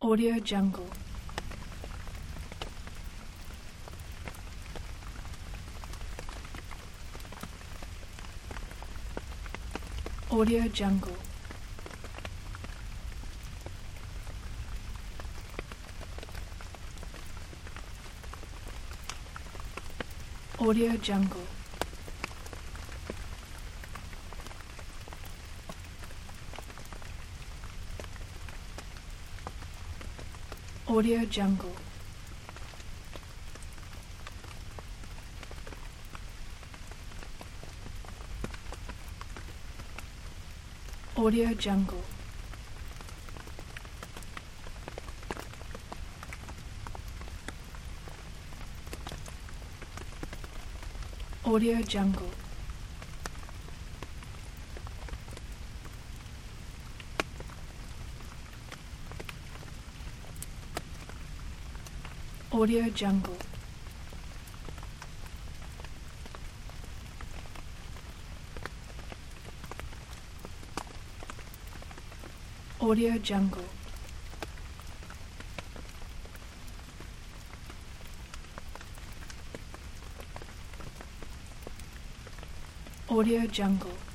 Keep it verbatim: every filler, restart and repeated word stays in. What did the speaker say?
Audio Jungle. Audio Jungle. Audio Jungle. Audio Jungle. Audio Jungle. Audio Jungle. Audio Jungle. Audio Jungle. Audio Jungle.